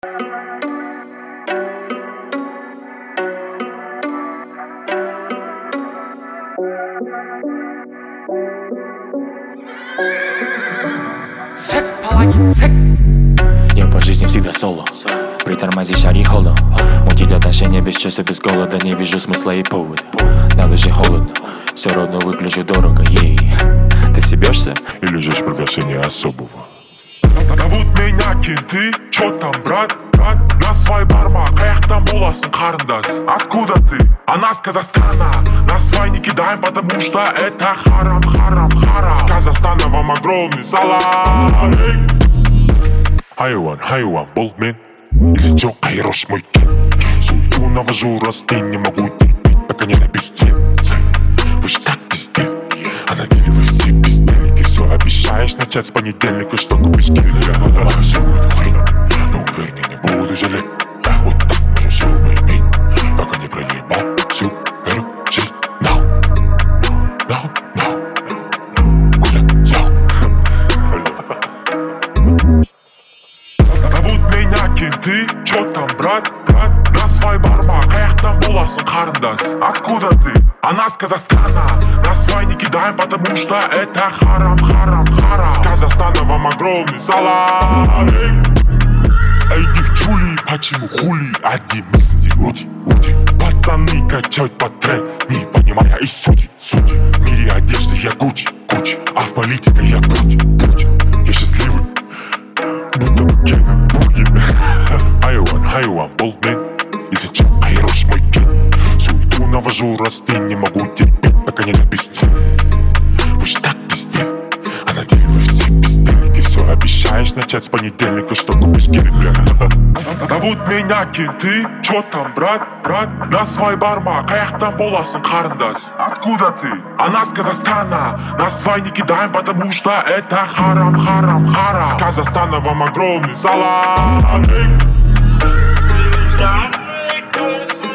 Сек, Палагин, сек. Я по жизни всегда соло. Притормози, шари холодом. Мутить отношения без чувства, без голода. Не вижу смысла и повода. На душе холодно, все равно выгляжу дорого, ей. Ты себешься? Или ждешь приглашения особого? Зовут меня кенты, чё там, брат? Насвай барма, каяктан боласың, қарындас? Откуда ты? Она с Казахстана. Насвай не кидаем, потому что это харам. С Казахстана вам огромный салам. Хайуан, бол мен. Если чё, Кайрош мой кен. Суету навожу, раз ты не могу терпеть, пока не написать. Вы ж так пизды, а на деле вы все бездельники. Все обещаешь начать с понедельника, что купишь гель. Я понимаю всю эту хрень, но уверен, не буду жалеть. Вот так можно все поиметь, пока не проебал всю эту жизнь. Нахуй. Куда взял? Зовут меня кенты, чё там, брат? Насвай барма, каяктан боласың, қарындас? Откуда ты? Она с Казахстана. Насвай не кидаем, потому что это харам. С Казахстана вам огромный салам. Эй, девчули, почему хули? Одни мысли, уди. Пацаны качают по трек, не понимая и сути. В мире одежды я Гуччи, а в политике я Путин. Я счастливый, будто бы Гена Буги. Хайуан, бол мен. Если чё, Кайрош мой кен. Суету навожу, раз ты не могу терпеть, пока не написать. Вы ж так пизды, а на деле вы все бездельники. Все обещаешь начать с понедельника, что купишь гель. Зовут меня кенты, чё там, брат? Насвай барма, каяктан боласың, қарындас? Откуда ты? Она с Казахстана. Насвай не кидаем, потому что это харам. С Казахстана вам огромный салам. Жаркой